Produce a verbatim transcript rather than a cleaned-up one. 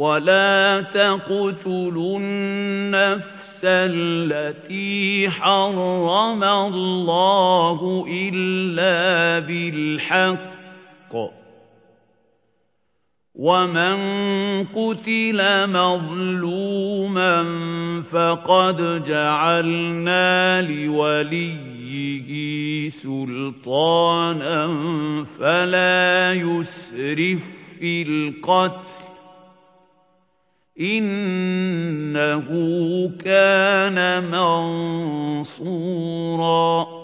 ولا تقتلوا النفس التي حرم الله إلا بالحق ومن قتل مظلوما فقد جعلنا لوليه سلطانا فلا يسرف في القتل إنه كان منصورا